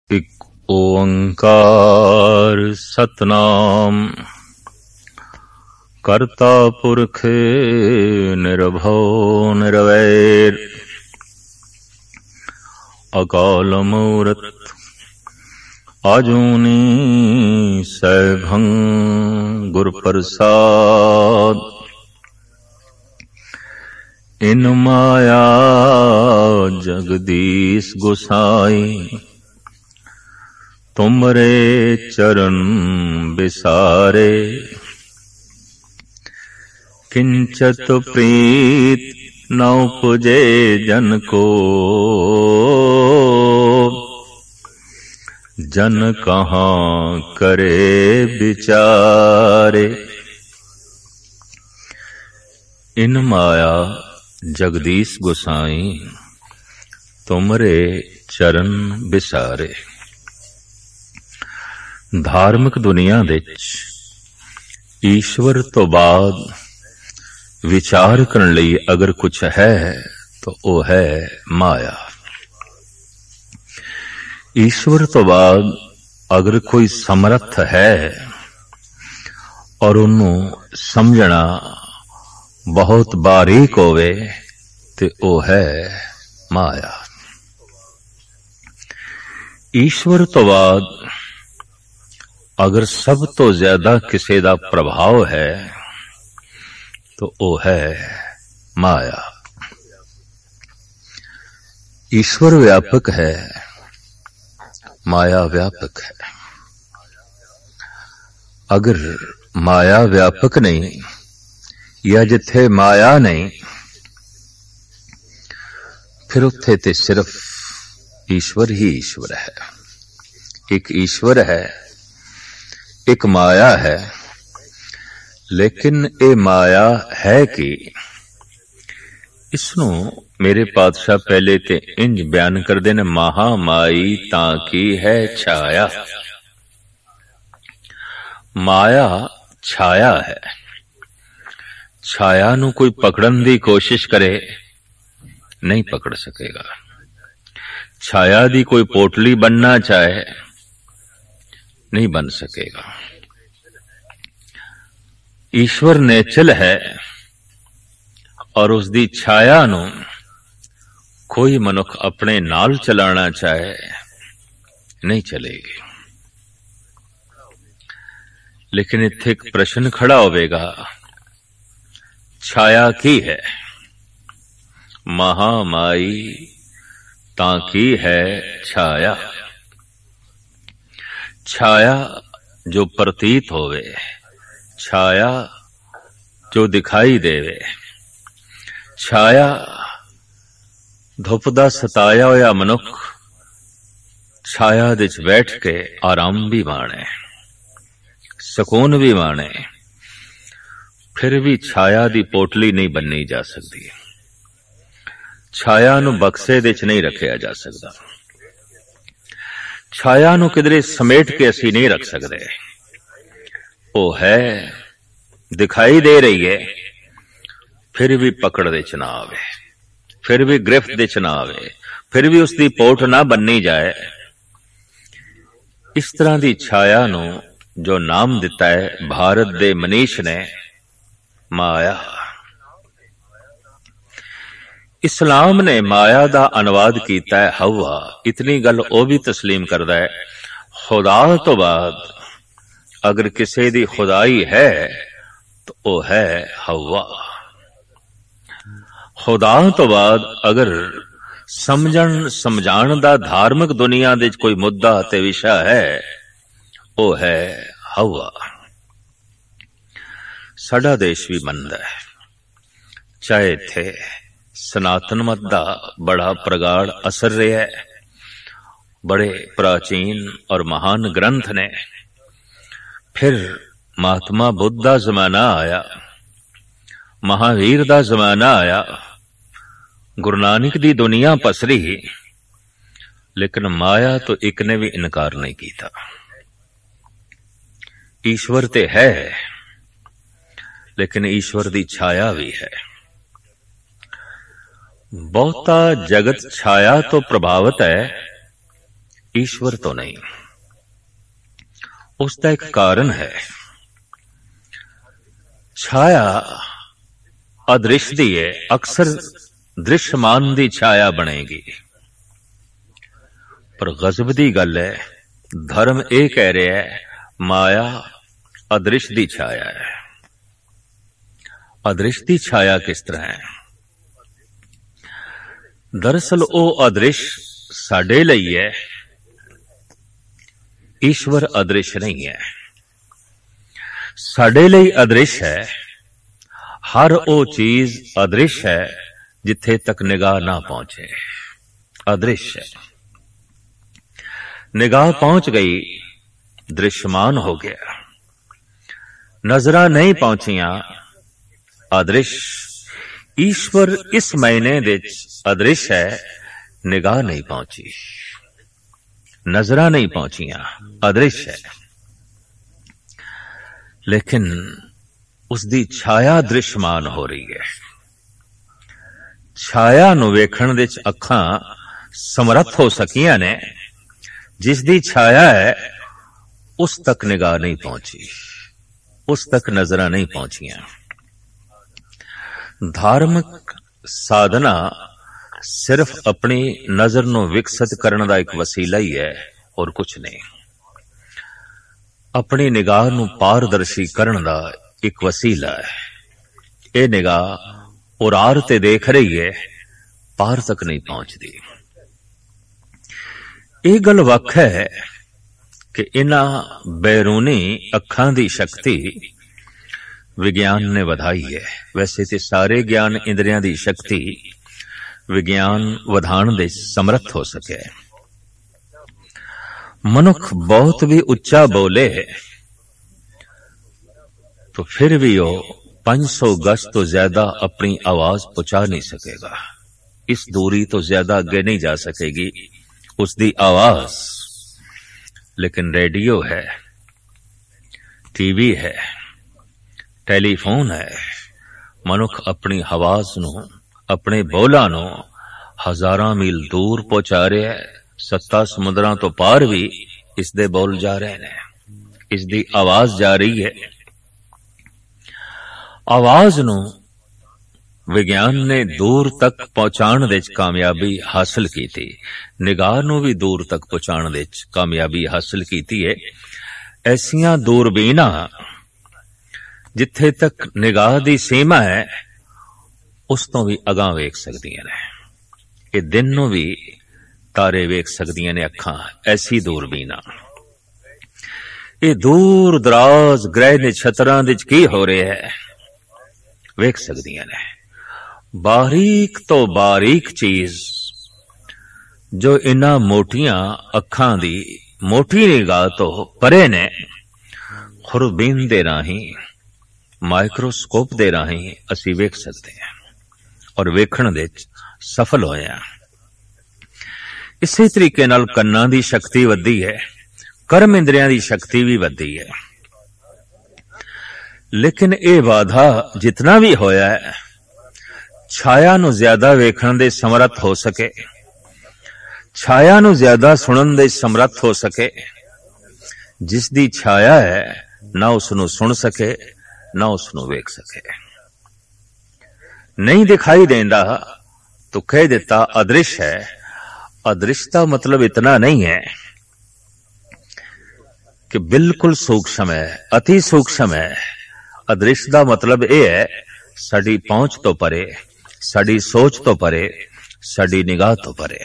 इक ओंकार सतनाम करता पुरख निर्भव निर्वैर अकाल मूरत आजूनी सैभं गुर प्रसाद। इन माया जगदीश गोसाई तुमरे चरण बिसारे। किंचत प्रीत न उपजे जन को जन कहाँ करे बिचारे। इन माया जगदीश गोसाई तुमरे चरण बिसारे। धार्मिक दुनिया विच ईश्वर तो बाद विचार करने लई अगर कुछ है तो वो है माया। ईश्वर तो बाद अगर कोई समर्थ है और उन्होंने समझना बहुत बारीक होवे ते वो है माया। ईश्वर तो बाद अगर सब तो ज्यादा किसी का प्रभाव है तो वो है माया। ईश्वर व्यापक है, माया व्यापक है। अगर माया व्यापक नहीं या जिथे माया नहीं फिर उत्थे ते सिर्फ ईश्वर ही ईश्वर है। एक ईश्वर है, एक माया है, लेकिन ये माया है कि इसनू मेरे पातशाह पहले ते इंज बयान कर देने, महामाई ताकी है छाया। माया छाया है। छाया नू कोई पकड़न दी कोशिश करे नहीं पकड़ सकेगा। छाया दी कोई पोटली बनना चाहे नहीं बन सकेगा। ईश्वर नेचल है और उसकी छाया नू कोई मनुख अपने नाल चलाना चाहे नहीं चलेगी। लेकिन इत्थे एक प्रश्न खड़ा होवेगा, छाया की है? महामाई ताकी है छाया। छाया जो प्रतीत होवे, छाया जो दिखाई देवे, छाया धुप दा सताया होया मनुख छाया दे च बैठ के आराम भी माणे, सुकून भी माणे, फिर भी छाया दी पोटली नहीं बननी जा सकती। छाया नू बक्से दे च नहीं रखिया जा सकता। छाया नू किधरे समेट के असी नहीं रख सकते। वो है, दिखाई दे रही है, फिर भी पकड़ दे च ना आवे, फिर भी गिरफ्त दे च ना आवे, फिर भी उसकी पोट ना बननी जाए। इस तरह की छाया नू जो नाम दिता है भारत दे मनीष ने माया। इस्लाम ने माया दा अनुवाद कीता है हवा। इतनी गल ओ भी तस्लीम करदा है, खुदा तो बाद अगर किसी दी खुदाई है तो वो है हवा। खुदा तो बाद अगर समझण समझाण दा धार्मिक दुनिया दे कोई मुद्दा ते विषय है वो है हवा। साडा देश भी मनदा है, चाहे थे सनातन मत दा बड़ा प्रगाढ़ असर रहा है। बड़े प्राचीन और महान ग्रंथ ने, फिर महात्मा बुद्ध दा जमाना आया, महावीर दा जमाना आया, गुरु नानक दी दुनिया पसरी, लेकिन माया तो एक ने भी इनकार नहीं किया। ईश्वर ते है, लेकिन ईश्वर दी छाया भी है। बहुता जगत छाया तो प्रभावित है, ईश्वर तो नहीं। उसका एक कारण है। छाया अदृश्य दी है, अक्सर दृश्यमान दी छाया बनेगी। पर गजब दी गल है, धर्म ये कह रहा है माया अदृश्य दी छाया है। अदृश्य दी छाया किस तरह है? दरअसल वो अदृश्य साडे लई है, ईश्वर अदृश्य नहीं है। साडे लई अदृश्य है हर वो चीज अदृश्य है जिथे तक निगाह ना पहुंचे। अदृश्य है, निगाह पहुंच गई दृश्यमान हो गया, नजरा नहीं पहुंचियां अदृश्य। ईश्वर इस महीने दे अदृश्य है, निगाह नहीं पहुंची, नजरा नहीं पहुंचियां, अदृश्य है। लेकिन उसकी छाया दृश्यमान हो रही है। छाया नूं वेखण दे अखां समर्थ हो सकियां ने, जिसदी छाया है उस तक निगाह नहीं पहुंची, उस तक नजरा नहीं पहुंचियां। धार्मिक साधना सिर्फ अपनी नजर नूं विकसित करने का एक वसीला ही है और कुछ नहीं। अपनी निगाह नूं पारदर्शी करने का एक वसीला है। ये निगाह और आर ते देख रही है, पार तक नहीं पहुंचती। ये गल वख है कि इन्हां बैरूनी अखां दी शक्ति विज्ञान ने वधाई है। वैसे तो सारे ज्ञान इंद्रियां दी शक्ति विज्ञान वधाण दे समर्थ हो सके। मनुख बहुत भी उच्चा बोले तो फिर भी वो 500 गज तो ज्यादा अपनी आवाज पहुंचा नहीं सकेगा। इस दूरी तो ज्यादा आगे नहीं जा सकेगी उसकी आवाज। लेकिन रेडियो है, टीवी है, टेलीफोन है, मनुख अपनी आवाज नूं, अपने बोलां नूं हजारां मील दूर पहुंचा रहा है। 7 समुद्रां तो पार भी इसदे बोल जा रहे हैं, इसदी आवाज जा रही है। आवाज नूं विज्ञान ने दूर तक पहुंचाण दे कामयाबी हासिल की थी, निगाह नूं भी दूर तक पहुंचाण दे कामयाबी हासिल की है। ऐसियां दूरबीनां जिथे तक निगाह दी सीमा है उस तो भी अगां वेख सकदियां ने। ये दिन नूं भी तारे वेख सकदियां ने अखां, ऐसी दूरबीनां। ये दूर दराज ग्रह नक्षत्रां दे की हो रहा है वेख सकदियां ने। बारीक तो बारीक चीज जो इन्हां मोटियां अखां दी मोटी निगाह तो परे ने, खुरबीन दे राही, माइक्रोस्कोप दे राही असी वेख सकते हैं और वेखण दे सफल होए हैं। इसी तरीके नाल कन्नां दी शक्ति वधी है, कर्म इंद्रियां दी शक्ति भी वधी है। लेकिन ये वाधा जितना भी होया है, छाया नूं ज्यादा वेखण दे समर्थ हो सके, छाया नूं ज्यादा सुनन दे समर्थ हो सके। जिसदी छाया है ना उसनूं सुन सके ना उसनूं वेख सके। नहीं दिखाई देंदा तो कह देता अदृश्य है। अदृश्यता मतलब इतना नहीं है कि बिल्कुल सूक्ष्म है, अति सूक्ष्म है। अदृश्य का मतलब यह है साडी पहुंच तो परे, साडी सोच तो परे, साडी निगाह तो परे।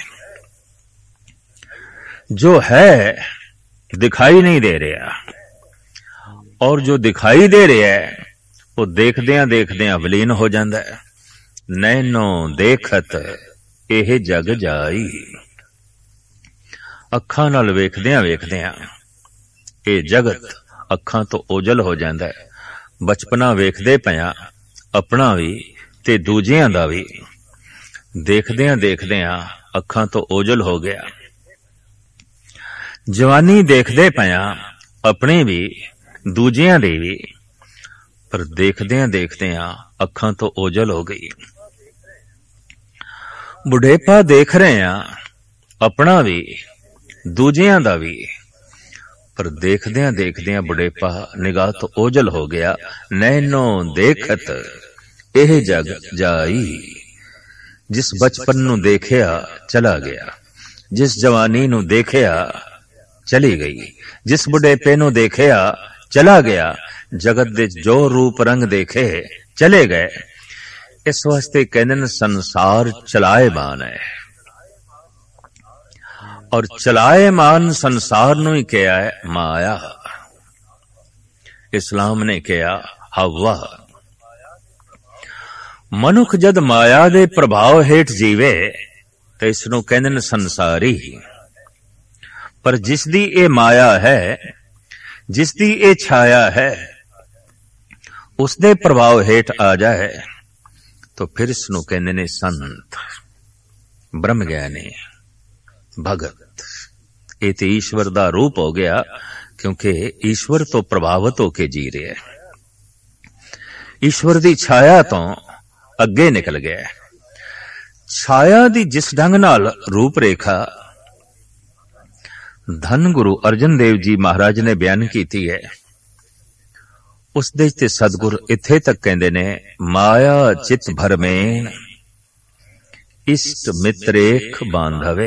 जो है दिखाई नहीं दे रहा और जो दिखाई दे रहा है वो देखदियां विलीन हो जाता है। नैनो देखत यह जग जाई। अखां नाल वेखदियां ये जगत अखां तो ओझल हो जाता है। बचपना वेखदे पिया अपना भी ते दूजियां दा भी, देखदियां अखां तो ओझल हो गया। जवानी देखदे पिया अपने भी दूजियां दे भी, पर देखदियां अखां तो ओझल हो गई। बुढ़ेपा देख रहे हैं अपना भी ਦੂਜਿਆਂ ਦਾ ਵੀ। ਪਰ ਦੇਖਦਿਆਂ ਦੇਖਦਿਆਂ ਬੁਢੇਪਾ ਨਿਗਾਹ ਤੋਂ ਓਝਲ ਹੋ ਗਿਆ। ਨੈਣੋ ਦੇਖਤ ਇਹ ਜਗ ਜਾਈ। ਜਿਸ ਬਚਪਨ ਨੂੰ ਦੇਖਿਆ ਚਲਾ ਗਿਆ, ਜਿਸ ਜਵਾਨੀ ਨੂੰ ਦੇਖਿਆ ਚਲੀ ਗਈ, ਜਿਸ ਬੁਢੇਪੇ ਨੂੰ ਦੇਖਿਆ ਚਲਾ ਗਿਆ, ਜਗਤ ਦੇ ਜੋ ਰੂਪ ਰੰਗ ਦੇਖੇ ਚਲੇ ਗਏ। ਇਸ ਵਾਸਤੇ ਕਹਿੰਦੇ ਨੇ ਸੰਸਾਰ ਚਲਾਏਮਾਨ ਹੈ, ਔਰ ਚਲਾਏਮਾਨ ਸੰਸਾਰ ਨੂੰ ਹੀ ਕਿਹਾ ਹੈ ਮਾਇਆ। ਇਸਲਾਮ ਨੇ ਕਿਹਾ ਹਵਾ। ਮਨੁੱਖ ਜਦ ਮਾਇਆ ਦੇ ਪ੍ਰਭਾਵ ਹੇਠ ਜੀਵੇ ਤੇ ਇਸ ਨੂੰ ਕਹਿੰਦੇ ਨੇ ਸੰਸਾਰੀ। ਪਰ ਜਿਸ ਦੀ ਇਹ ਮਾਇਆ ਹੈ, ਜਿਸ ਦੀ ਇਹ ਛਾਇਆ ਹੈ, ਉਸ ਦੇ ਪ੍ਰਭਾਵ ਹੇਠ ਆ ਜਾਏ तो फिर इसनों कहते ने संत, ब्रह्म ज्ञानी, भगत। ये तो ईश्वर दा रूप हो गया, क्योंकि ईश्वर तो प्रभावित होके जी रहे है, ईश्वर दी छाया तो अगे निकल गया। छाया दी जिस ढंग नाल रूप रेखा धन गुरु अर्जन देव जी महाराज ने बयान की है, उस दे ते सतगुर इत्थे तक कहंदे ने माया चित भर में इष्ट मित्रेख बांधवे।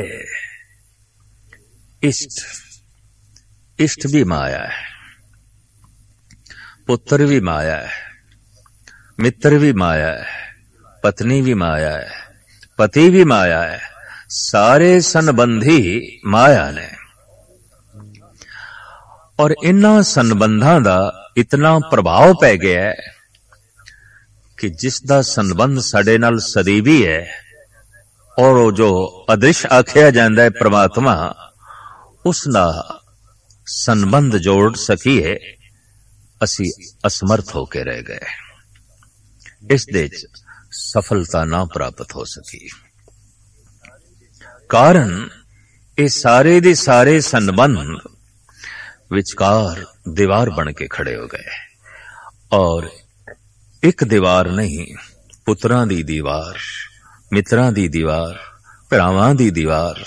इष्ट, इष्ट भी माया है, पुत्र भी माया है, मित्र भी माया है, पत्नी भी माया है, पति भी माया है, सारे संबंधी माया ने। और इन्हां संबंधां दा इतना प्रभाव पै गया है कि जिसदा संबंध साडे नाल सदैवी है, और जो अदृश्य आख्या जाता है परमात्मा, उसदा संबंध जोड़ सकीए असी असमर्थ होके रह गए। इस दे सफलता ना प्राप्त हो सकी। कारण ये सारे दे सारे संबंध विचकार दीवार बन के खड़े हो गए। और एक दीवार नहीं, पुत्रां दी दीवार, मित्रां दी दीवार, भरावां दी दीवार,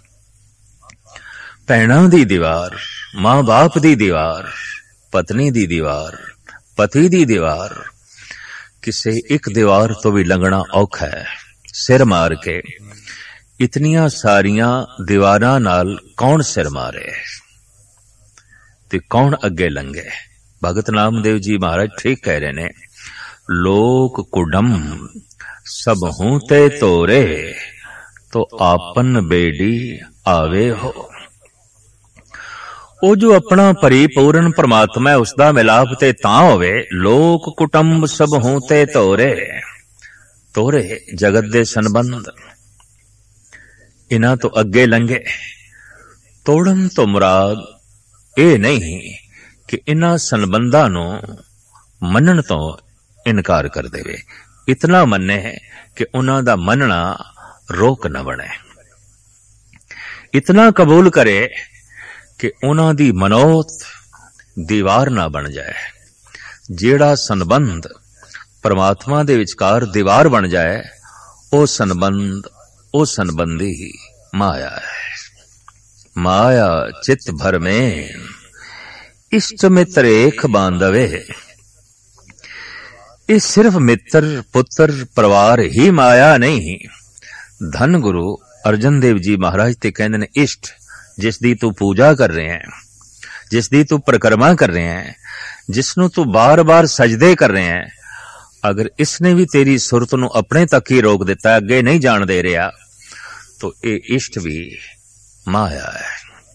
भैणां दी दीवार, मां बाप दी दीवार, पत्नी दी दीवार, पति दी दीवार। किसे एक दीवार तो भी लंघना औखा है। सिर मार के इतनियां सारियां दीवारां नाल कौन सिर मारे ते कौन अगे लंघे। भगत नामदेव जी महाराज ठीक कह रहे ने, लोक कुडम सब हूं ते तोरे तो आपन बेडी आवे हो। वो जो अपना परिपूर्ण परमात्मा है उसका मिलाप ते तां होवे। लोक कुटुंब सब हूं ते तोरे, तोरे जगत दे संबंध इन्हां तो अगे लंघे। तोड़न तो मुराद ਇਹ नहीं कि इन्हां संबंधां नूं मनण तो इनकार कर देवे। इतना मन्ने कि उन्हां दा मनना रोक न बने। इतना कबूल करे कि उन्हां दी मनोत दीवार ना बन जाए। जेड़ा संबंध परमात्मा दे विचकार दीवार बन जाए, ओ संबंध, ओ संबंधी माया है। माया चित भर में इष्ट मित्र एक बांधवे। ये सिर्फ मित्र पुत्र परिवार ही माया नहीं। धन गुरु अर्जन देव जी महाराज ते कहंदे ने इष्ट, जिस दी तू पूजा कर रहे हैं, जिस दी तू परिक्रमा कर रहे हैं, जिसनों तू बार बार सजदे कर रहे हैं, अगर इसने भी तेरी सुरत नूं अपने तक ही रोक दिता, अगे नहीं जान दे रहा, तो ये इष्ट भी माया है।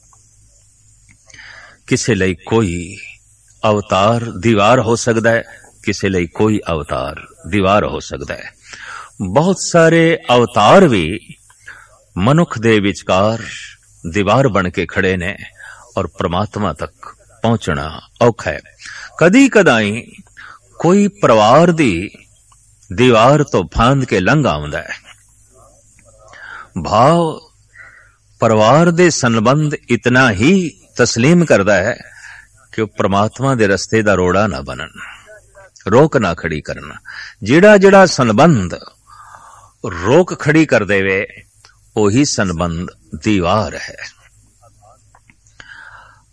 किसी लई कोई अवतार दीवार हो सकता है, किसी लई कोई अवतार दीवार हो सकता है। बहुत सारे अवतार भी मनुख दे विचकार दीवार बन के खड़े ने, और परमात्मा तक पहुंचना औखा है। कदी कदाई कोई परिवार दी दीवार तो फांद के लंघ आउंदा है। भाव परिवार दे संबंध इतना ही तस्लीम करदा है कि परमात्मा दे रस्ते दा रोड़ा ना बनन, रोक ना खड़ी करना। जिहड़ा जिहड़ा संबंध रोक खड़ी कर देवे, ओही संबंध दीवार है।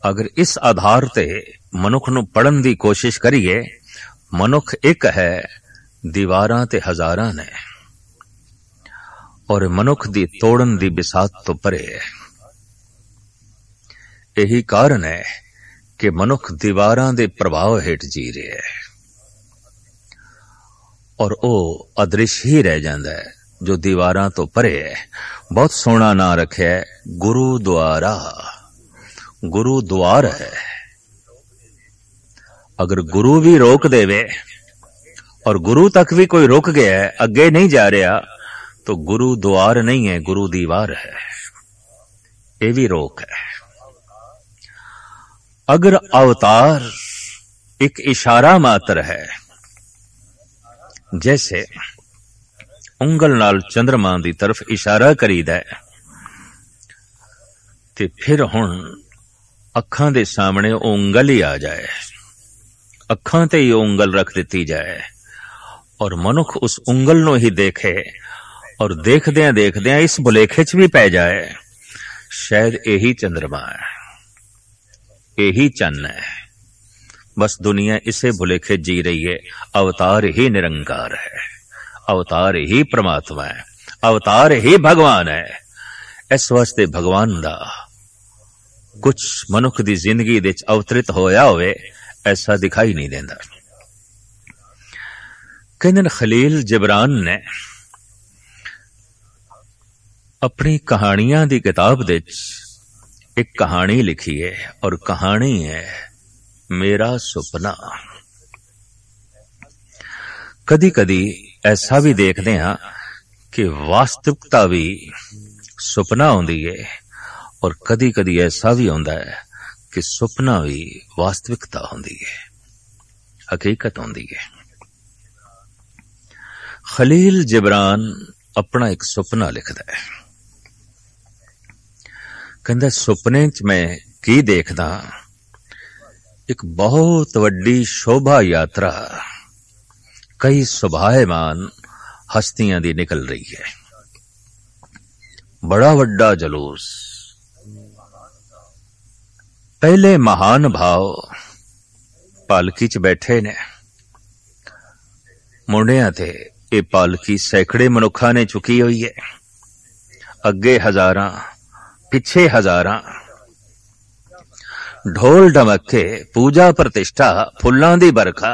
अगर इस आधार ते मनुख नूं पढ़न दी कोशिश करिए, मनुख एक है, दीवारां ते हजारां ने, और मनुख दी तोड़न दी बिसात तो परे है। यही कारण है कि मनुख दीवारां दे प्रभाव हेठ जी रहा है और वो अदृश्य ही रह जाता है जो दीवारां तो परे है। बहुत सोहना नां रखिया है, गुरुद्वारा। गुरुद्वार है। अगर गुरु भी रोक देवे और गुरु तक भी कोई रुक गया है, अगे नहीं जा रहा, तो गुरु द्वार नहीं है, गुरु दीवार है। ये भी रोक है। अगर अवतार एक इशारा मात्र है, जैसे उंगल नाल चंद्रमा दी तरफ इशारा करीदा है, ते फिर हुण अखां दे सामने उंगल ही आ जाए, अखां ते ही उंगल रख दिती जाए और मनुख उस उंगल नूं ही देखे और देखदियां देखदियां इस भुलेखे च भी पै जाए, शायद यही चंद्रमा है, यही चन्न है। बस दुनिया इसे भुलेखे जी रही है। अवतार ही निरंकार है, अवतार ही परमात्मा है, अवतार ही भगवान है। इस वास्ते भगवान दा कुछ मनुख दी जिंदगी दे अवतरित होया होवे ऐसा दिखाई नहीं देंदा। कहंदे खलील जिब्रान ने अपनी कहानियां दी किताब दे एक कहानी लिखी है और कहानी है मेरा सुपना। कदी कदी ऐसा भी देखते हैं कि वास्तविकता भी सुपना होंदी है और कदी कदी ऐसा भी होता है कि सुपना भी वास्तविकता होंदी है, हकीकत होंदी है। खलील जिब्रान अपना एक सुपना लिखता है। कहंदा सुपने च मैं की देखदा, एक बहुत वड्डी शोभा यात्रा कई सुभायमान हस्तियां दी निकल रही है। बड़ा वड्डा जलूस। पहले महान भाव पालकी च बैठे ने, मुंडियां ते ये पालकी सैकड़े मनुखा ने चुकी हुई है। अगे हजारां, पिछे हजारां, ढोल ढमके, पूजा प्रतिष्ठा, फुल्लां दी बरखा।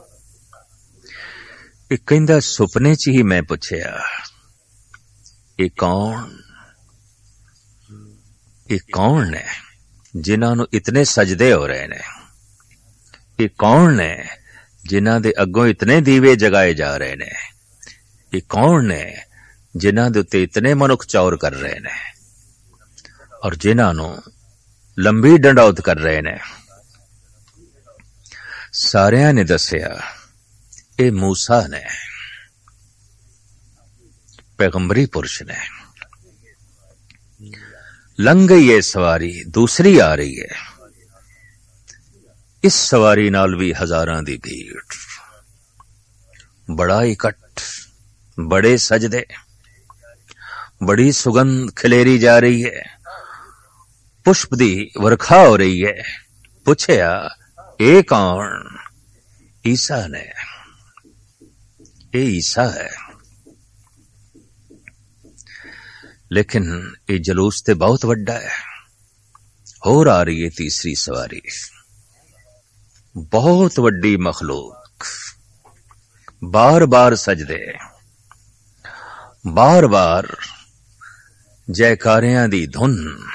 एक कहंदा सुपने च ही मैं पुछया, ये कौन ने जिन्हां नूं इतने सजदे हो रहे ने? ये कौन ने जिन्हां दे अगों इतने दीवे जगाए जा रहे ने? ये कौन ने जिन्हां दे उत्ते इतने मनुख चौर कर रहे ने और जिन्हां नूं लंबी डंडौत कर रहे ने? सारियां ने दसिया ये मूसा ने, पैगंबरी पुरुष ने। लंघ गई ये सवारी, दूसरी आ रही है। इस सवारी नाल भी हजारां दी भीड़, बड़ा इकट्ठ, बड़े सजदे, बड़ी सुगंध खिलेरी जा रही है, पुष्प दी वर्खा हो रही है। पूछया ये कौन? ईसा ने। ये ईसा है। लेकिन ये जलूस ते बहुत वड्डा है। होर आ रही है तीसरी सवारी, बहुत वड्डी मखलूक, बार बार सजदे, बार बार जयकारियां दी धुन,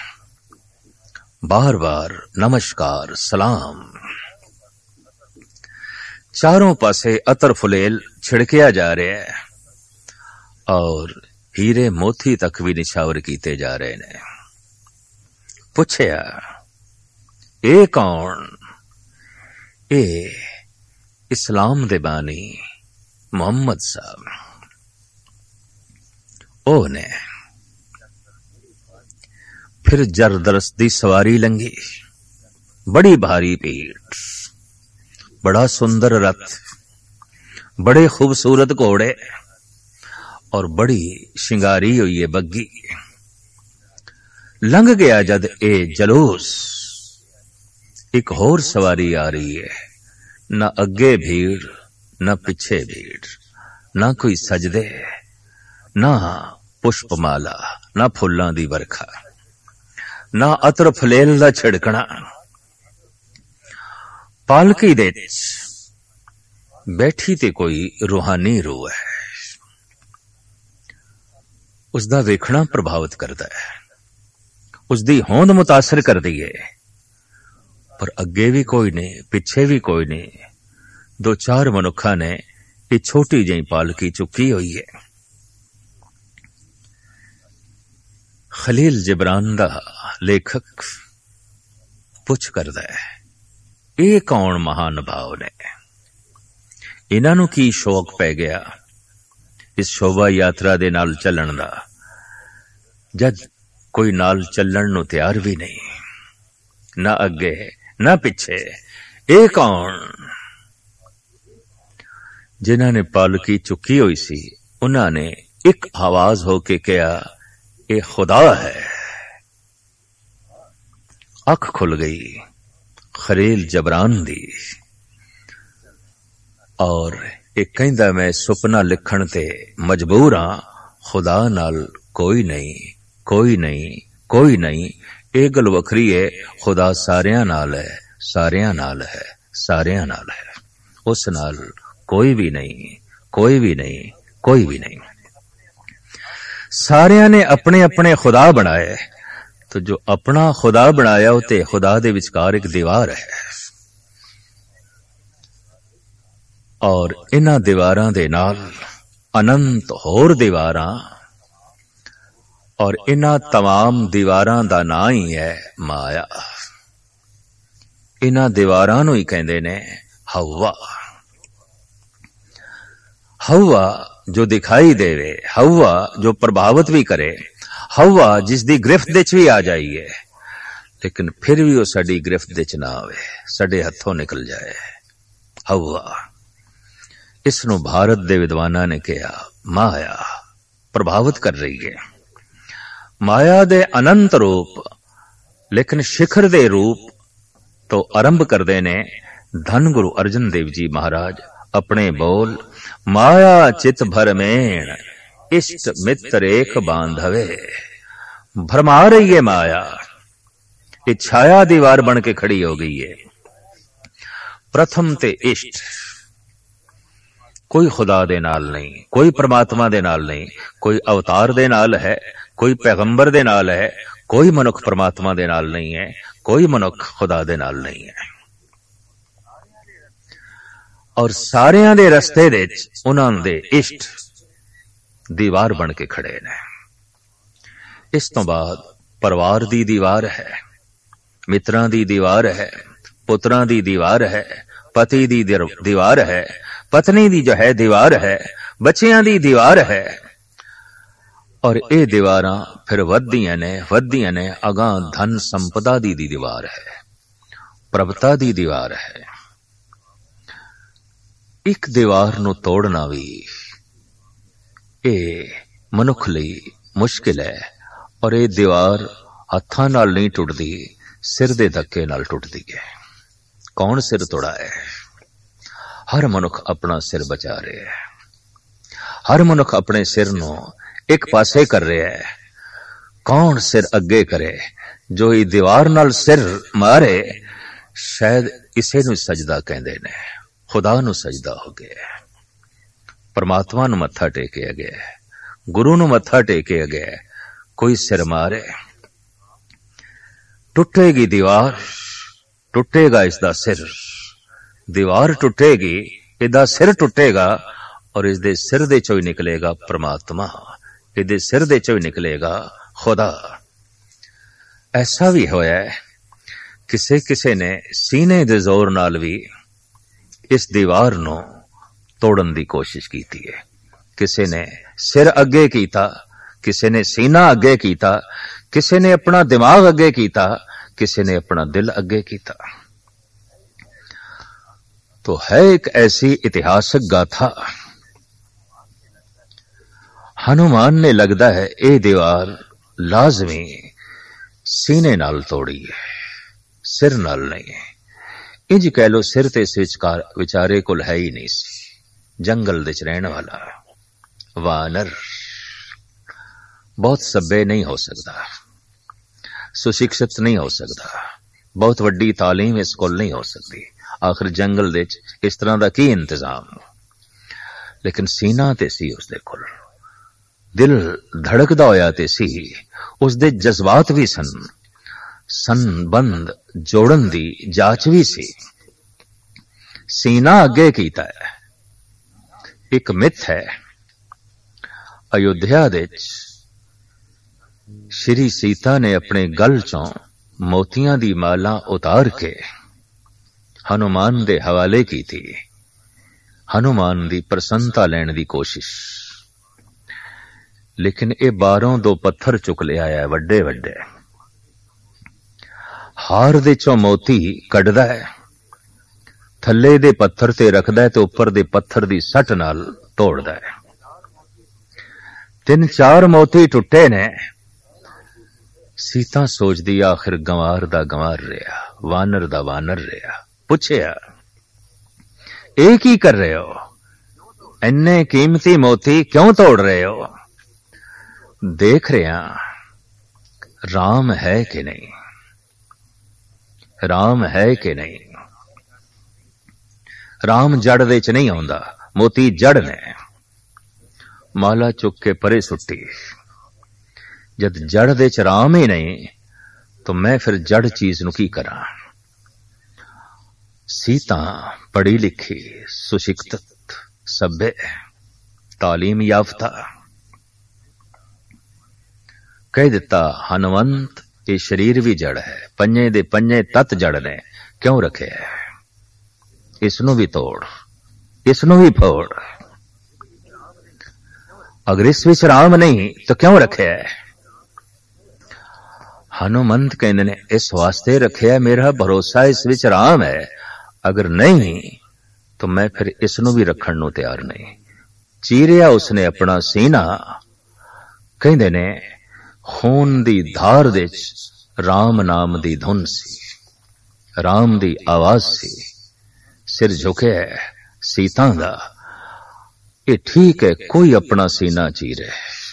बार बार नमस्कार सलाम। चारों पासे अतर फुलेल छिड़किया जा रहा है और हीरे मोती तक भी निछावर कीते जा रहे ने। पूछया ए कौन? ए इस्लाम दे बानी मोहम्मद साहब। ओ ने फिर जरदस्त दी सवारी लंघी, बड़ी भारी भीड़, बड़ा सुंदर रथ, बड़े खूबसूरत घोड़े और बड़ी शिंगारी हुई है बग्गी। लंघ गया जद ए जलूस, एक होर सवारी आ रही है, ना अगे भीड़ ना पिछे भीड़, ना कोई सजदे ना पुष्पमाला, ना फुल्लां दी वर्खा, ना अतर फलेल दा छिड़कना। पालकी दे बैठी ते कोई रूहानी रूह है, उसदा वेखना प्रभावित करता है, उसदी होंद मुतासर कर दी है। पर अगे भी कोई नहीं, पिछे भी कोई नहीं, दो चार मनुखा ने ये छोटी जी पालकी चुकी हुई है। खलील जिब्रान दा लेखक पुछ करदा है, ये कौन महान भाव ने, इन्हां नूं की शौक पै गया इस शोभा यात्रा दे नाल चलण दा, जद कोई नाल चलण नूं तैयार भी नहीं, ना अगे ना पिछे। ये कौन? जिन्हां ने पालकी चुकी हुई सी, उन्हां ने एक आवाज होके कहा, ये खुदा है। अख खुल गई खलील जिब्रान दी, और एक कहंदा मैं सुपना लिखण ते मजबूर हां, खुदा नाल कोई नहीं, कोई नहीं, कोई नहीं। ये गल वखरी है, खुदा सारियां नाल है, सारियां नाल है, सारियां नाल है, उस नाल कोई भी नहीं, कोई भी नहीं, कोई भी नहीं। सारियां ने अपने अपने खुदा बनाए, तो जो अपना खुदा बनाया उते खुदा दे विचकार एक दीवार है, और इन्हां दीवारां दे नाल अनंत होर दीवारां, और इन्हां तमाम दीवारां दा नां ही है माया। इन्हां दीवारां नूं ही कहंदे ने हवा। हवा जो दिखाई देवे, हवा जो प्रभावित भी करे, हवा जिसदी गिरफ्त दे च भी आ जाइए, लेकिन फिर भी वो साडी गिरफ्त दे च ना आवे, साडे हथों निकल जाए। हवा, इसनों भारत दे विद्वानां ने कहा माया प्रभावित कर रही है। माया दे अनंत रूप, लेकिन शिखर दे रूप तो आरंभ करदे ने धन गुरु अर्जन देव जी महाराज अपने बोल, माया चित भरमेण इष्ट मित्र एक बांधवे। भरमा रही है माया, ये छाया दीवार बन के खड़ी हो गई है। प्रथम ते इष्ट, कोई खुदा दे नाल नहीं, कोई परमात्मा दे नाल नहीं, कोई अवतार दे नाल है, कोई पैगंबर दे नाल है, कोई मनुख परमात्मा दे नाल नहीं है, कोई मनुख खुदा दे नाल नहीं है। और सारियां दे रस्ते दे उन्हां दे इष्ट दीवार बन के खड़े ने। इस तो बाद परिवार दी दीवार है, मित्रां दी दीवार है, पुत्रां दी दीवार है, पति दी दीवार है, पत्नी दी जो है दीवार है, बच्चियां दी दीवार है। और ये दीवारां फिर वधियां ने अगां धन संपदा दी दीवार है, प्रभुता दी दीवार है। एक दीवार नूं तोड़ना भी ये मनुख लई मुश्किल है, और ये दीवार हत्थां नाल नहीं टुटदी, सिर दे धक्के नाल टुटदी है। कौन सिर तोड़ा है? हर मनुख अपना सिर बचा रहा है, हर मनुख अपने सिर नूं एक पासे कर रहा है। कौन सिर अगे करे? जो ये दीवार नाल सिर मारे, शायद इसे नूं सजदा कहंदे ने। खुदा नूं सजदा हो गया, परमात्मा नूं मत्था टेकिया गया, गुरु नूं मत्था टेकिया गया। कोई सिर मारे, टुटेगी दीवार, टुटेगा इसदा सिर। दीवार टुटेगी, इहदा सिर टुटेगा, और इसदे सिर दे चों ही निकलेगा परमात्मा, इहदे सिर दे चों ही निकलेगा खुदा। ऐसा भी होया है, किसे किसे ने सीने दे जोर नाल भी इस दीवार नूं तोड़न दी कोशिश की है। किसी ने सिर अगे कीता, किसी ने सीना अगे कीता, किसी ने अपना दिमाग अगे कीता, किसी ने अपना दिल अगे कीता। तो है एक ऐसी इतिहासक गाथा, हनुमान ने लगदा है ये दीवार लाजमी सीने नाल तोड़ी है, सिर नाल नहीं है। इंज कह लो सिर ते इस विचारे कोल है ही नहीं सी। जंगल दे च रहने वाला वानर बहुत सभ्य नहीं हो सकता, सुशिक्षित नहीं हो सकता, बहुत वड्डी तालीम इस कोल नहीं हो सकती। आखिर जंगल दे च इस तरह दा की इंतजाम। लेकिन सीना ते सी उसदे कोल, दिल धड़कदा होया ते सी, उसदे जज्बात भी सन, संबंध जोड़न दी जाच भी सी। सीना अगे कीता है। एक मिथ है, अयोध्या दे श्री सीता ने अपने गल चों मोतियां दी माला उतार के हनुमान दे हवाले की थी। हनुमान दी प्रसन्नता लैण दी कोशिश। लेकिन ये बारों दो पत्थर चुक ले आया वड्डे वड्डे। हार दे चों मोती कढ़दा है, थल्ले दे पत्थर ते रखदा है ते उपर दे पत्थर दी सट नाल तोड़दा है। 3-4 मोती टुटे ने। सीता सोचदी आखिर गंवार दा गंवार रहा, वानर दा वानर रहा। पुछया ए की कर रहे हो, इन्ने कीमती मोती क्यों तोड़ रहे हो? देख रहा राम है कि नहीं, राम है कि नहीं। राम जड़ दे च नहीं आउंदा, मोती जड़ ने। माला चुक के परे सुट्टी। जद जड़ दे च राम ही नहीं तो मैं फिर जड़ चीज नूं की करां। सीता पढ़ी लिखी, सुशिक्षित, सभ्य, तालीम याफ्ता। कह दिता हनुमंत ये शरीर भी जड़ है, पंजे दे पंजे तत जड़ ने, क्यों रखे है? इसनू भी तोड़, इसनू भी फोड़। अगर इस विच राम नहीं तो क्यों रखे है? हनुमंत कहने ने इस वास्ते रखे है, मेरा भरोसा इस विच राम है, अगर नहीं तो मैं फिर इसनू भी रखण नूं तैयार नहीं। चीरिया उसने अपना सीना। कहंदे ने खून दी धार दे राम नाम दी धुन सी, राम दी आवाज सी। सिर झुके है सीता दा। ये ठीक है, कोई अपना सीना चीरे,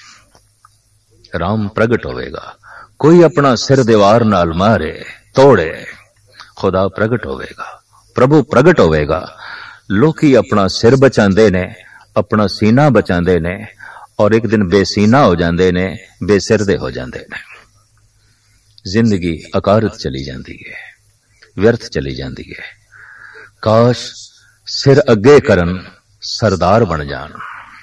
राम प्रगट होवेगा। कोई अपना सिर दीवार नाल मारे तोड़े, खुदा प्रगट होवेगा, प्रभु प्रगट होवेगा। लोकी अपना सिर बचांदे ने, अपना सीना बचांदे ने, और एक दिन बेसीना हो जांदे ने, बेसिर दे हो जांदे ने। जिंदगी अकारत चली जाती है, व्यर्थ चली जाती है। काश सिर अगे करन सरदार बन जान।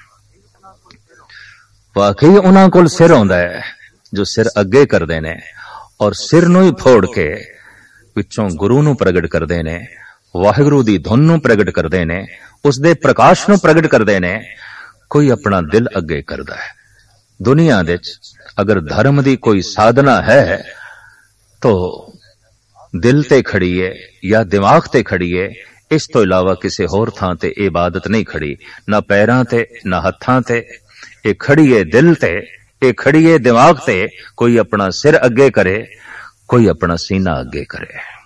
वाकई उन्हां कोल सिर होंदा है जो सिर अगे करदे ने और सिर नूं ही फोड़ के विचों गुरु नूं प्रगट करदे ने, वाहिगुरू दी धुन नूं प्रगट करदे ने, उसदे प्रकाश नूं प्रगट करदे ने। कोई अपना दिल अगे करदा है। दुनिया दे अगर धर्म दी कोई साधना है तो दिल ते खड़ी है या दिमाग ते खड़ी है। इस तो इलावा किसी होर थां ते इबादत नहीं खड़ी, ना पैरां ते ना हत्थां ते। ये खड़ी है दिल ते, ये खड़ी है दिमाग ते। कोई अपना सिर अगे करे, कोई अपना सीना अगे करे।